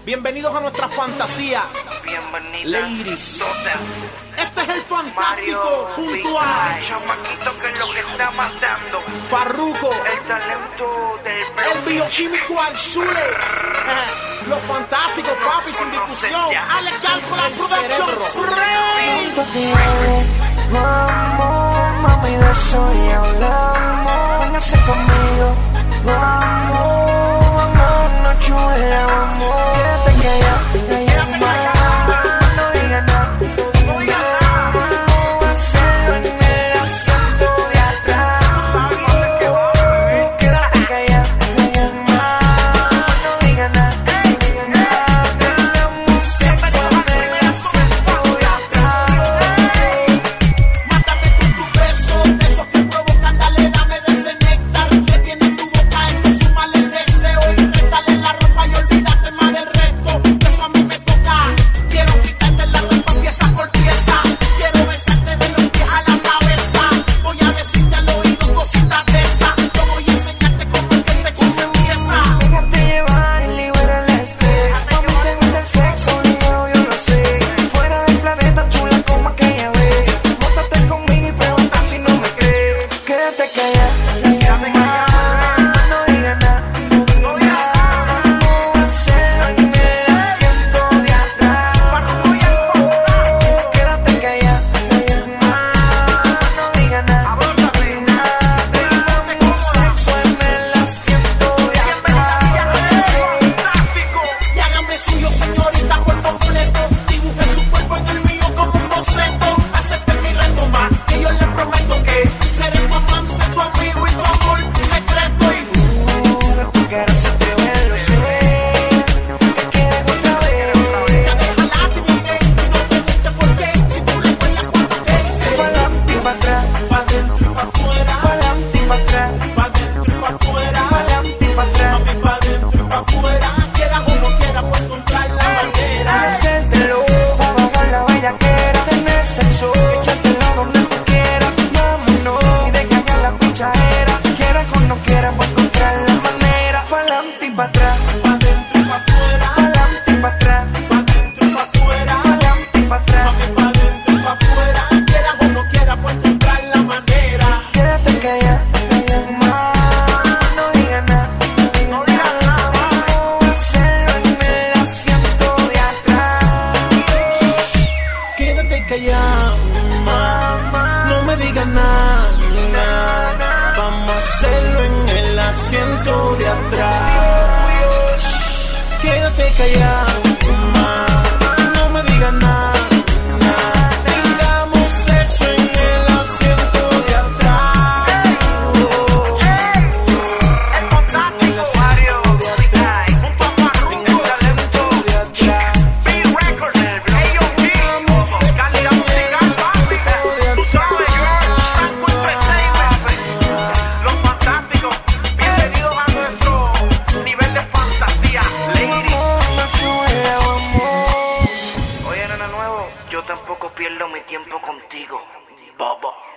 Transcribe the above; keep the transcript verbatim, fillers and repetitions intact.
Bienvenidos a nuestra fantasía. Bienvenidas Ladies. todas. Este es el fantástico Mario, junto a chamaquito, que es lo que está matando. Farruko, El talento del el bioquímico al Zule. Los fantásticos, papi, sin discusión. Alex Cálculo, Production. Vamos, mami, de eso y hablamos. Véngase conmigo, vamos, vamos, no chula, vamos. Quédate callada, más, no digas nada. Vamos a hacerlo en el asiento de atrás. Quédate callada, más, no digas nada. Damos sexo en el asiento de atrás. Mátame con tu beso, besos que provocan, dale, dame de ese néctar que tiene en tu boca, esto súmale el deseo y réstale la ropa y olvídate más del resto, eso a mí me toca, quiero quitarte la ropa pieza por pieza, quiero besarte de los pies a la cabeza, voy a decirte al oído cositas de esas, yo voy a enseñarte cómo es que el sexo se empieza. Déjate llevar y libera el estrés. Mami, te gusta el sexo, Leo, yo lo sé. Fuera del planeta, chula como aquella vez. Móntate conmigo y pregunta si no me crees. Quédate callada, más, no digas nada. Vamos a hacerlo en el asiento de atrás. Quédate callada, más, no digas nada. Damos sexo en el asiento de atrás. Y hágame suyo, señorita, por completo. Dibuje su cuerpo en el mío como un boceto. Acepte mi reto más, que yo le prometo que seré tu amante, tu amigo y tu amor secreto. Y Tu cara se te ve, lo sé. Que quieres otra vez. ya deja la timidez y no preguntes por qué. Si tú recuerdas cuando te hice Pa'lante y pa' atrás, pa' dentro y pa' afuera, pa'lante y pa' atrás, pa' dentro y pa' afuera, pa'lante y pa' atrás. mami, pa' dentro y pa' afuera. Quieras o no quieras, pues encontrar la manera. Hacértelo, pagar la bellaquera, tener sexo, echártelo donde tú quieras. Vámonos y deja ya la pichadera. Quieras o no quieras, voy a encontrar la manera. Pa'lante y pa' atrás, Pa' dentro y pa' afuera, pa'lante y pa' atrás, pa' dentro y pa' afuera, pa'lante y pa' atrás. mami, pa' dentro y pa' afuera. Quieras o no quieras, pues encontrar la manera. Quédate callada, más, no digas nada. Vamos a hacerlo en el asiento de atrás. Quédate callada, mamá, no me digas nada, nada. Vamos a hacerlo en el asiento de atrás. Quédate callada, mamá, no me digas nada, nada. Tengamos sexo en el asiento de atrás. El fantástico Mario, junto a Farruko, el talento De atrás. B-Records, ellos mismos, calidad musical, papi. Tú sabes, Franco Entertainment, los fantásticos. Bienvenidos a nuestro nivel de fantasía, ladies. Oye, nena nuevo, yo tampoco pierdo mi tiempo contigo, bobo.